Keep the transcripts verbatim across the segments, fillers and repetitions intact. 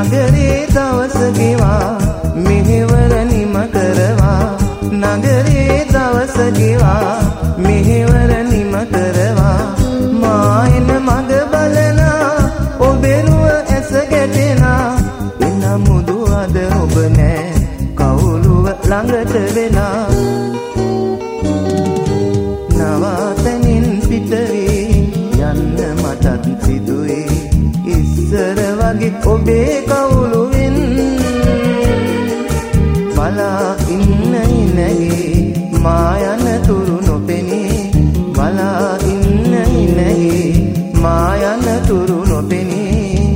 නගරේ දවස ගෙවා මෙහෙවර නිම කරවා නගරේ දවස ගෙවා මෙහෙවර නිම කරවා මායන මග බලනා ඔබෙරුව ඇස ගැටෙනා එනමුදු අද ඔබ නෑ කවුළුව ළඟට වෙලා නවාතනින් පිටවේ යන්න මටත් සිදුවේ ඉස්සර වගේ ඔබේ කවුළුවෙන් බලා ඉන්න ඉනගේ මා යන තුරු නොපෙනී බලා ඉන්න ඉනගේ මා යන තුරු නොපෙනී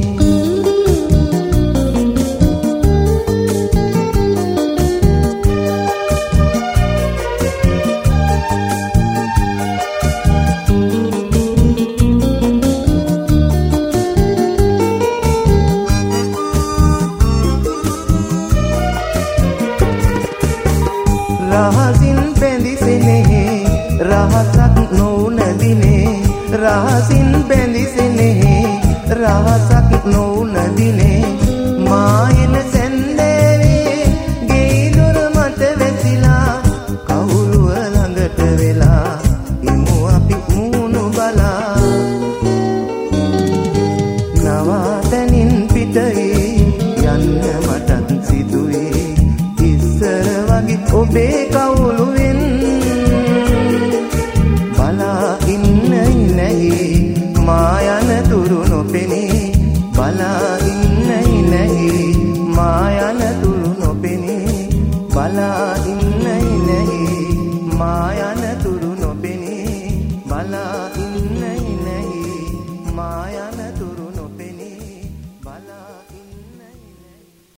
රහසින් බැඳි සෙනෙහි රහසක් නොවුන දිනේ රහසින් බැඳි සෙනෙහි රහසක් නොවුන දිනේ මායන සැන්දෑවේ ගේදොර මට වැසිලා කවුළුව ළඟට වෙලා ඉමු අපි මූණු බලා නවාතනින් පිටේ යන්න මටත් සිදුවේ ඉස්සර වගේ ඔබේ කවුළුවෙන් බලා ඉන්න ඉනගේ මා යන තුරු නොපෙනී බලා ඉන්න ඉනගේ මා යන තුරු නොපෙනී බලා ඉන්න ඉනගේ මා යන තුරු නොපෙනී බලා ඉන්න ඉනගේ මා යන තුරු නොපෙනී බලා ඉන්න